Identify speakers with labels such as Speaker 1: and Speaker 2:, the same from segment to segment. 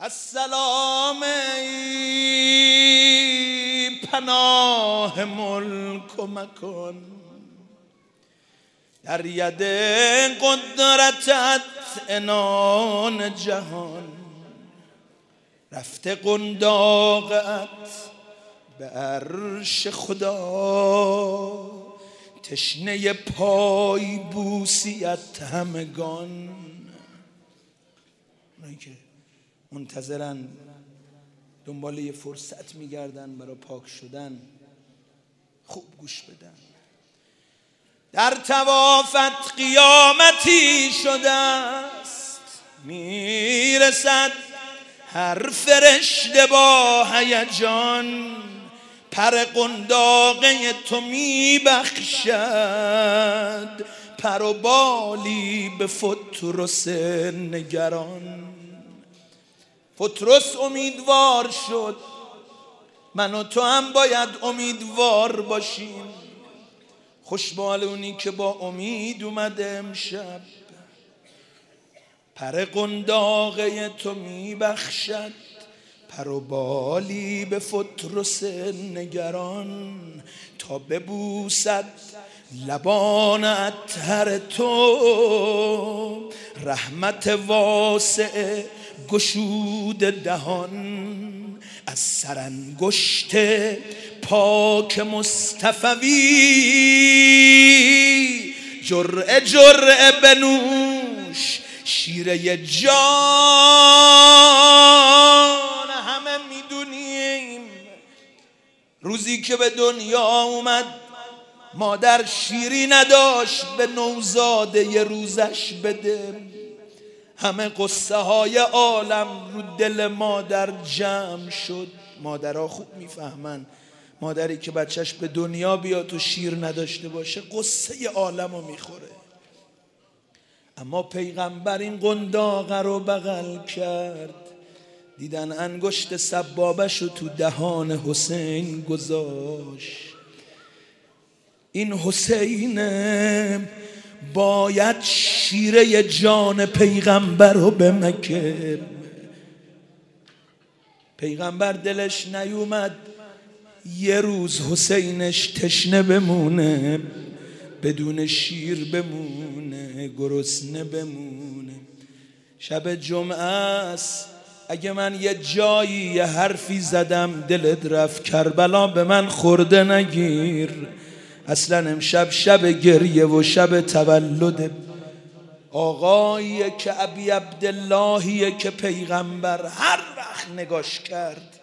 Speaker 1: السلام ای پناه ملک و مکان، در ید قدرتت عنان جهان، رفته قنداقت به عرش خدا، تشنه پای بوسیت همگان. اونایی که منتظرن دنبال یه فرصت میگردن برای پاک شدن خوب گوش بدن. در طوافت قیامتی شده است، میرسد هر فرشته با هیجان، پر قنداقه تو میبخشد پر و بالی به فترس نگران. فترس امیدوار شد، من و تو هم باید امیدوار باشیم. خوشبال اونی که با امید اومده امشب، پر قنداقه تو میبخشد پر و بالی به فترس نگران، تا ببوسد لبان اطهر تو رحمت واسع گشود دهان. از سرانگشت پاک مصطفوی جرعه جرعه بنوش شیره جان. همه میدونیم روزی که به دنیا اومد مادر شیری نداشت به نوزاده ی روزش بده. همه قصه های عالم رو دل مادر جمع شد. مادرها خوب میفهمن، مادری که بچهش به دنیا بیاد و شیر نداشته باشه قصه عالم رو میخوره. اما پیغمبر این قنداقه رو بغل کرد، دیدن انگشت سبابش رو تو دهان حسین گذاشت. این حسین باید شیره جان پیغمبر رو بمکه. پیغمبر دلش نیومد یه روز حسینش تشنه بمونه، بدون شیر بمونه، گرسنه بمونه. شب جمعه است، اگه من یه جایی یه حرفی زدم دلت رفت کربلا به من خورده نگیر. اصلا امشب شب گریه و شب تولد آقاییه که ابی عبداللهیه که پیغمبر هر وقت نگاش کرد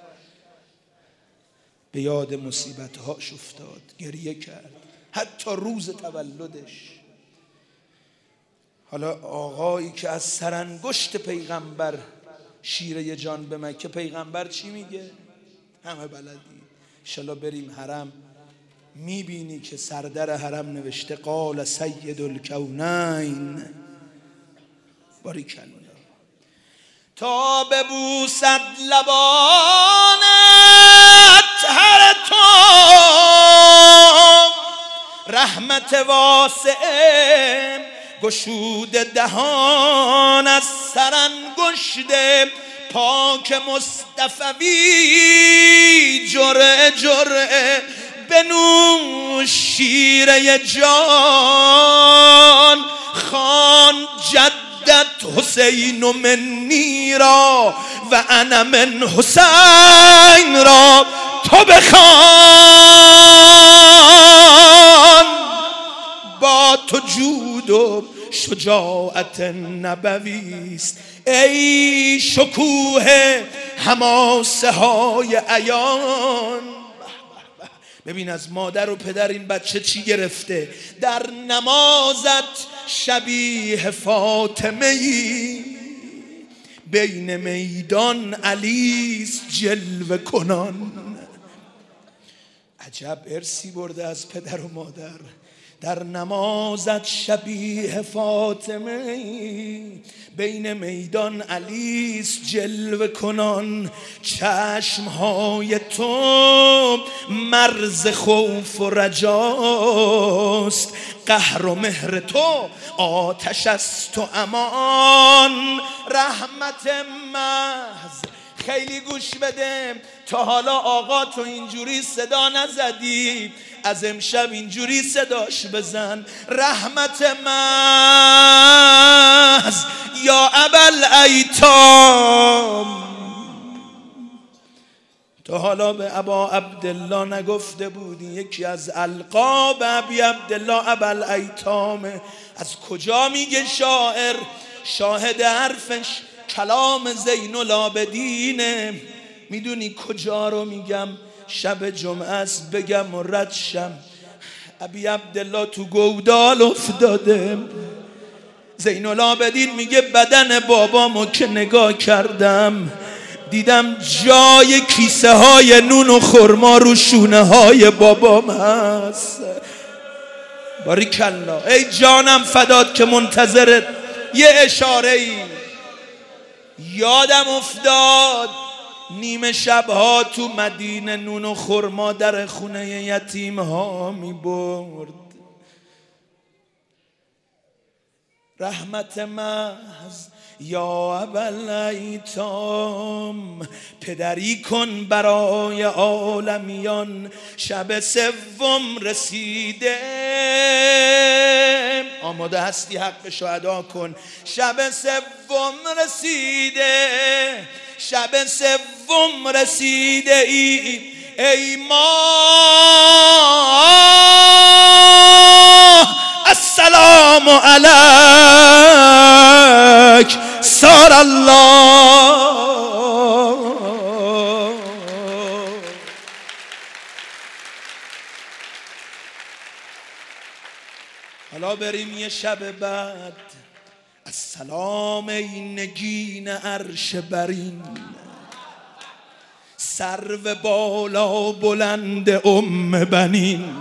Speaker 1: به یاد مصیبتهاش افتاد، گریه کرد، حتی روز تولدش. حالا آقایی که از سرانگشت پیغمبر شیره جان به مکه، پیغمبر چی میگه؟ همه بلدی. انشالله بریم حرم میبینی که سردر حرم نوشته قال سید الکونین. باریکالله. تا ببوسد لبان اطهر تو رحمت واسع گشود دهان، از سرانگشت پاک مصطفوی جرعه جرعه بنوش شیره جان. خان جدت حسین منی را و انا من حسین را تو بخوان. با تو جود و شجاعت نبوی است ای شکوه حماسه های عیان. ببین از مادر و پدر این بچه چی گرفته. در نمازت شبیه فاطمه ای، بین میدان علیس جلوه کنان. عجب ارثی برده از پدر و مادر. در نمازت شبیه فاطمه، بین میدان علیس جلوه کنان. چشمهای تو مرز خوف و رجاست، قهر و مهر تو آتش است و امان. رحمت محض خیلی گوش بده، تا حالا آقا تو اینجوری صدا نزدی، از امشب اینجوری صداش بزن. رحمت محض یا ابوالایتام. تا حالا به ابا عبدالله نگفته بودی؟ یکی از القاب ابی عبدالله ابوالایتام. از کجا میگه شاعر؟ شاهد حرفش کلام زین العابدینه. میدونی کجا رو میگم؟ شب جمعه است بگم و رد شم. ابی عبدالله تو گودال افتاده. زین العابدین میگه بدن بابامو که نگاه کردم، دیدم جای کیسه های نون و خرما رو شونه های بابام هست. باریکالله. ای جانم فدات که منتظرت یه اشاره ای. یادم افتاد نیمه شبها تو مدینه نون و خرما در خونه یتیم ها می برد. رحمت محض یا ابوالایتام. پدری کن برای عالمیان. شب سوم رسیده، آماده هستی حقشو ادا کن. شب سوم رسیده، شب سوم رسیده ای ماه. السلام علیک سار الله. حالا بریم یه شب بعد. السلام ای نگین عرش برین، سرو بالا بلند بنین.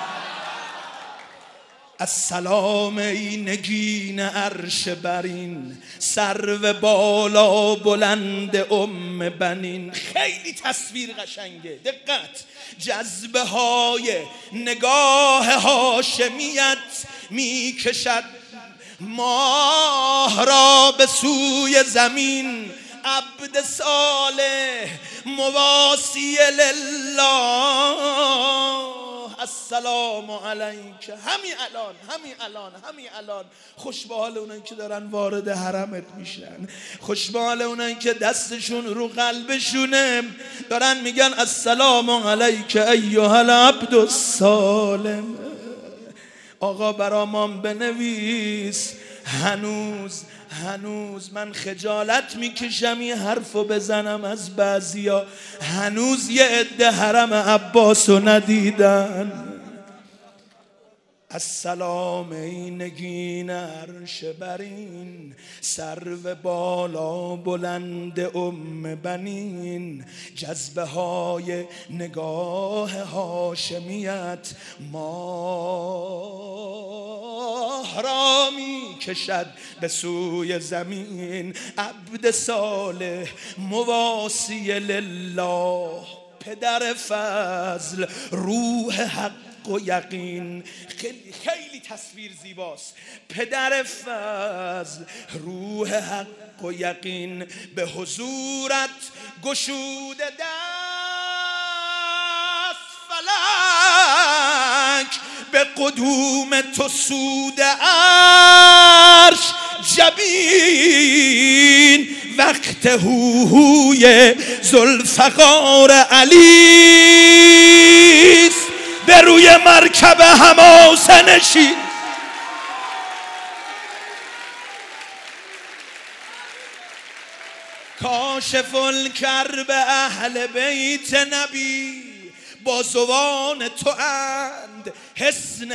Speaker 1: السلام ای نگین عرش برین، سرو بالا بلند بنین. خیلی تصویر قشنگه، دقت. جذبه های نگاه هاشمیت می کشد ماه را به سوی زمین. عبد صالح مواسی لله. السلام علیک. همین الان خوش به حال اونایی که دارن وارد حرمت میشن، خوش به حال اونایی که دستشون رو قلبشونه، دارن میگن السلام علیک ایها العبد الصالح. آقا برامان بنویس. هنوز من خجالت میکشم این حرفو بزنم از بعضیا. هنوز یه عده حرم عباسو ندیدن. السلام ای نگین عرش برین، سرو بالا بلند بنین. جذبه های نگاه هاشمیت ماه را می کشد به سوی زمین. عبد صالح مواسی لله. پدر فضل روح حق و یقین. خیلی تصویر زیباست. پدر فضل روح حق و یقین، به حضورت گشوده دست فلک، به قدوم تو سود عرش جبین. وقت هوهوی ذوالفقار علیست، به روی مرکب حماسه نشین. کاشف الکرب اهل بیت نبی، بازوان تو اند حسن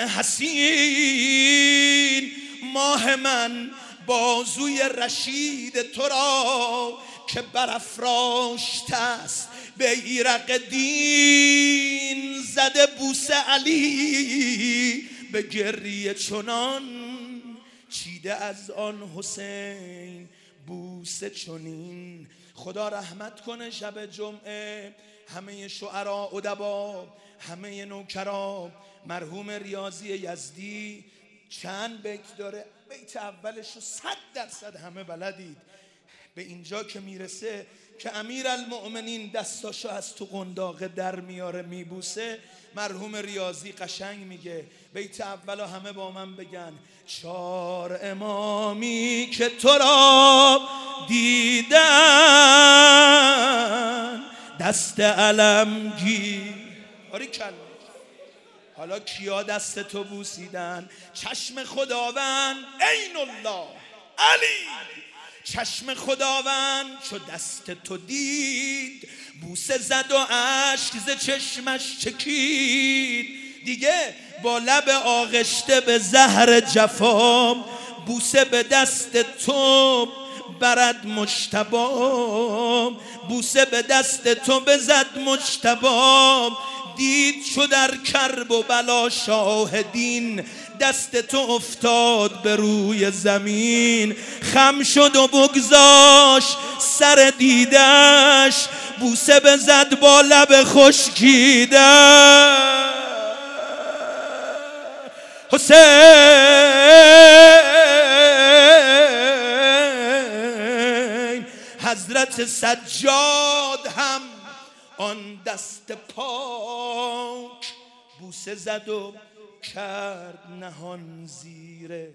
Speaker 1: حسین. ماه من بازوی رشید تو را که برافراشته است بیرق دین. زده بوسه علی به گریه چنان چیده از آن حسین بوسه چنین. خدا رحمت کنه شب جمعه همه شعرا ادبا، همه نوکرا. مرحوم ریاضی یزدی چند بیت داره، بیت اولش رو 100% همه بلدید. به اینجا که میرسه که امیرالمؤمنین دستاشو از تو قنداقه در میاره میبوسه، مرحوم ریاضی قشنگ میگه، بیت اولو همه با من بگن: 4 امامی که تو را دیدن دست علم گیر. حالا کیا دست تو بوسیدن؟ چشم خداوند عین الله علی، چشم خداوند چو دست تو دید بوسه زد و اشک ز چشمش چکید. دیگه با لب آغشته به زهر جفا بوسه به دست تو برد مجتبی، بوسه به دست تو بزد مجتبی. دید چو در کرب و بلا شاهدین دست تو افتاد به روی زمین. خم شد و بگذاش سر دیدش بوسه بزد با لب خشکیده. حسین حضرت سجاد هم آن دست پاک بوسه زد و کرد نهان زیر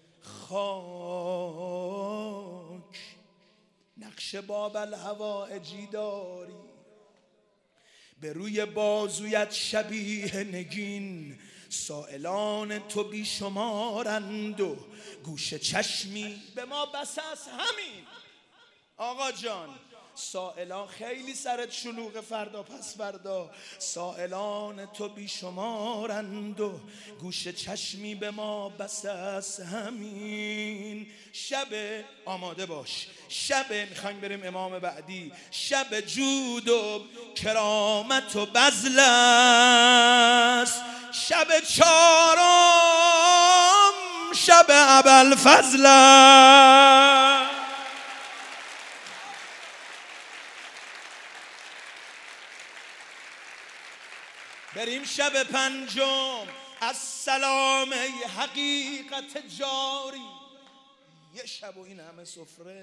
Speaker 1: خاک. نقش باب الهوائجی داری به روی بازویت شبیه نگین. سائلان تو بیشمارند و گوش چشمی به ما بس است. همین آقا جان، سائلان خیلی سرت شلوغ فردا پس فردا، سائلان تو بیشمارند و گوش چشمی به ما بس است. همین شب آماده باش، شب میخوایم بریم امام بعدی، شب جود و کرامت و بذل است. شب 4م شب ابوالفضل است. بریم شب 5م. السلام ای حقیقت جاری. یه شب و این همه سفره.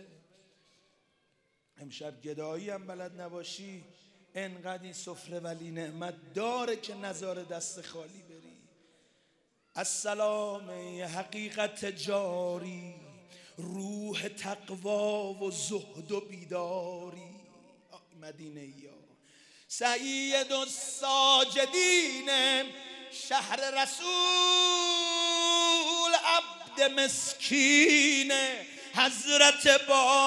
Speaker 1: امشب گدایی هم بلد نباشی، انقدر این سفره ولی نعمت داره که نذاره دست خالی بری. السلام ای حقیقت جاری، روح تقوا و زهد و بیداری. مدینه یا سید الساجدین شهر رسول، عبد مسکین حضرت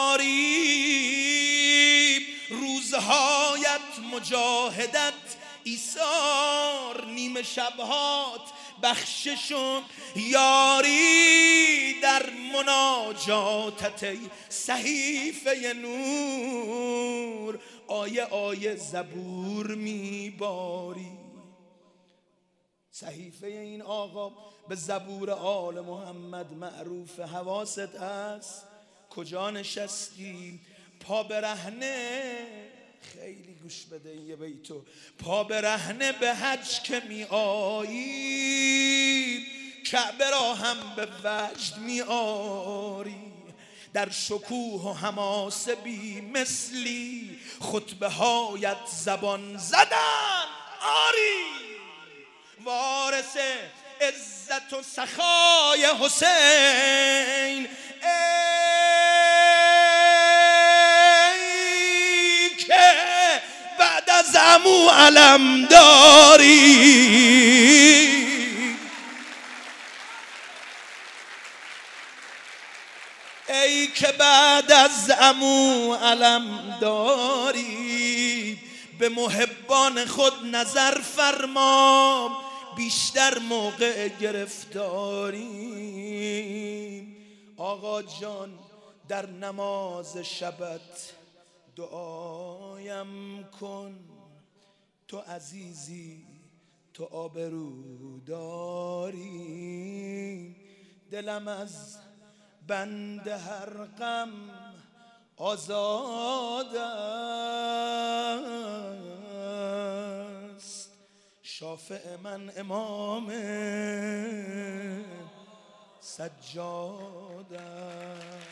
Speaker 1: باری. روزهایت مجاهدت ایثار، نیمه شبهات بخشش و یاری. در مناجاتت ای صحیفه نور، آیه آیه زبور میباری. صحیفه این آقا به زبور آل محمد معروف. حواست هست کجا نشستی؟ پا برهنه، خیلی گوش بده این یه بیتو. پا برهنه به حج که می آیی، کعبه را هم به وجد می آری. در شکوه و حماسه بی مثلی، خطبه هایت زبان زدن آری. وارث عزت و سخای حسین، ای که بعد از عمو علم داری. ای که بعد از عمو علم داری، به محبان خود نظر فرما، بیشتر موقع گرفتاری. آقا جان در نماز شبت دعایم کن، تو عزیزی تو آبرو داری، دلم از بند هر غم آزاد است. شافع من امام سجاد است.